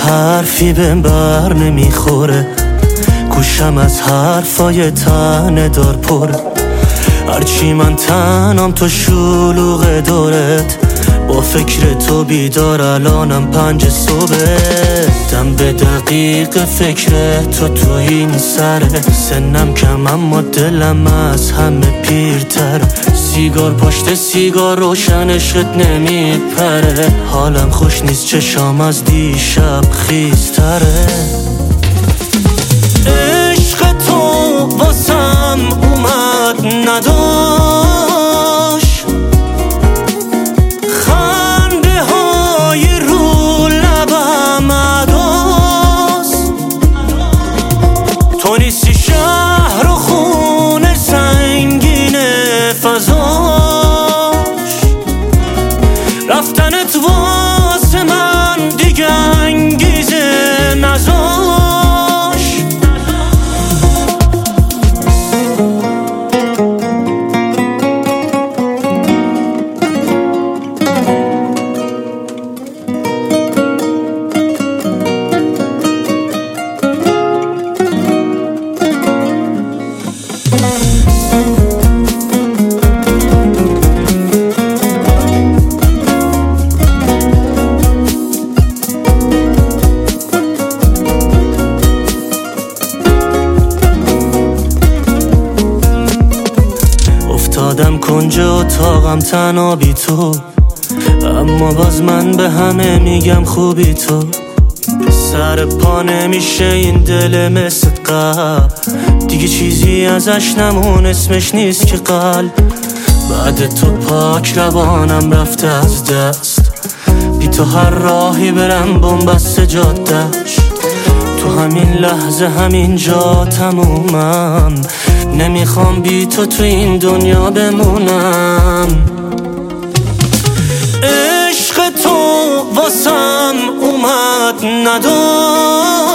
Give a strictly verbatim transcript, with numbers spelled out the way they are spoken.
حرفی بهم بر نمیخوره، گوشم از حرفای تنه دار پره. هرچی من تنم تو شلوغ دورت، با فکر تو بیدار الانم پنج صبح. دم به دقیق فکر تو تو این سره، سنم کم اما دلم از همه پیرتر. سیگار پشت سیگار روشن عشقت نمیپره، حالم خوش نیست چشام از دیشب خیزتره. عشق تو واسم اومد نداشت، خنده های رو لبم عداست. تو نیستی شهر و خونه سنگین فضاش، رفتنت واسه من دیگه انگیزه نذاشت. افتادم کنج اتاقم تنها بی تو، اما باز من به همه میگم خوبی تو. سر پا نمیشه این دل مثل قبل، دیگه چیزی ازش نمون اسمش نیست که قلب. بعد تو پاک روانم رفته از دست، بی تو هر راهی برم بنبست جادش. تو همین لحظه همین جا تمومم، نمیخوام بی تو تو این دنیا بمونم. عشق تو واسم اومد نداشت،